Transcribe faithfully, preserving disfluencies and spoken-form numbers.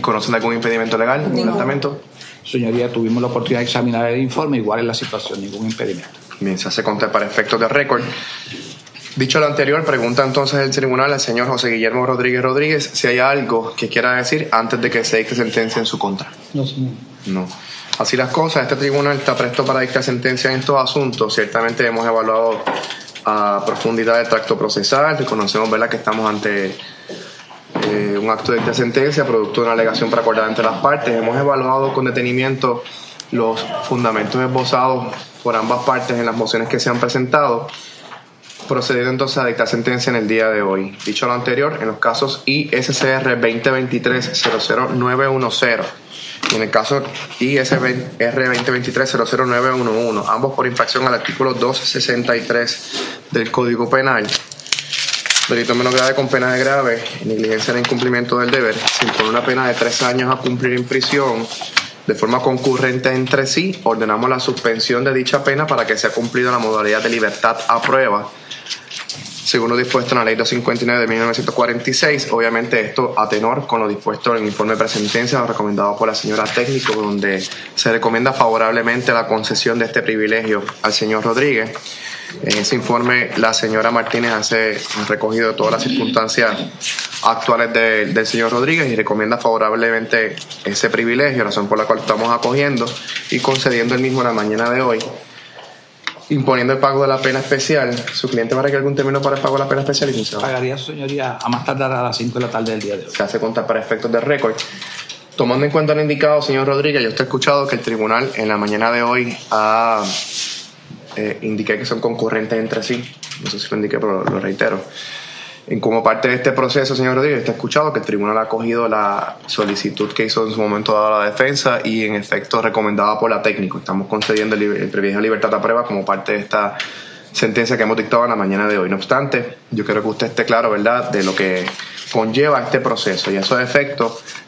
conocen de algún impedimento legal, ningún planteamiento? Señoría, tuvimos la oportunidad de examinar el informe, igual es la situación, ningún impedimento. Bien, se hace contar para efectos de récord. Dicho lo anterior, pregunta entonces el tribunal al señor José Guillermo Rodríguez Rodríguez si hay algo que quiera decir antes de que se dicte sentencia en su contra. No, señor. No. Así las cosas, este tribunal está presto para dictar sentencia en estos asuntos. Ciertamente hemos evaluado a profundidad el tracto procesal, reconocemos, ¿verdad?, que estamos ante eh, un acto de dictar sentencia producto de una alegación para acordar entre las partes. Hemos evaluado con detenimiento los fundamentos esbozados por ambas partes en las mociones que se han presentado, procediendo entonces a dictar sentencia en el día de hoy. Dicho lo anterior, en los casos I S C R veinte veintitrés cero cero nueve uno cero y en el caso I S R veinte veintitrés cero cero nueve uno uno, ambos por infracción al artículo doscientos sesenta y tres del Código Penal, delito menos grave con pena de grave, negligencia en el incumplimiento del deber, se impone una pena de tres años a cumplir en prisión. De forma concurrente entre sí, ordenamos la suspensión de dicha pena para que sea cumplida la modalidad de libertad a prueba, según lo dispuesto en la Ley doscientos cincuenta y nueve de mil novecientos cuarenta y seis. Obviamente esto a tenor con lo dispuesto en el informe de presentencia recomendado por la señora técnico, donde se recomienda favorablemente la concesión de este privilegio al señor Rodríguez. En ese informe la señora Martínez hace un recogido de todas las circunstancias actuales de, del señor Rodríguez y recomienda favorablemente ese privilegio, razón por la cual estamos acogiendo y concediendo el mismo en la mañana de hoy, imponiendo el pago de la pena especial. ¿Su cliente va a requerir algún término para el pago de la pena especial, licenciado? Pagaría, su señoría, a más tardar a las cinco de la tarde del día de hoy. Se hace contar para efectos de récord. Tomando en cuenta lo indicado, señor Rodríguez, yo estoy escuchado que el tribunal en la mañana de hoy ha eh, indiqué que son concurrentes entre sí. No sé si lo indiqué, pero lo, lo reitero. En como parte de este proceso, señor Rodríguez, está escuchado que el tribunal ha acogido la solicitud que hizo en su momento dada la defensa y en efecto recomendada por la técnico. Estamos concediendo el, el privilegio de libertad a prueba como parte de esta sentencia que hemos dictado en la mañana de hoy. No obstante, yo quiero que usted esté claro, ¿verdad?, de lo que conlleva este proceso, y a esos efectos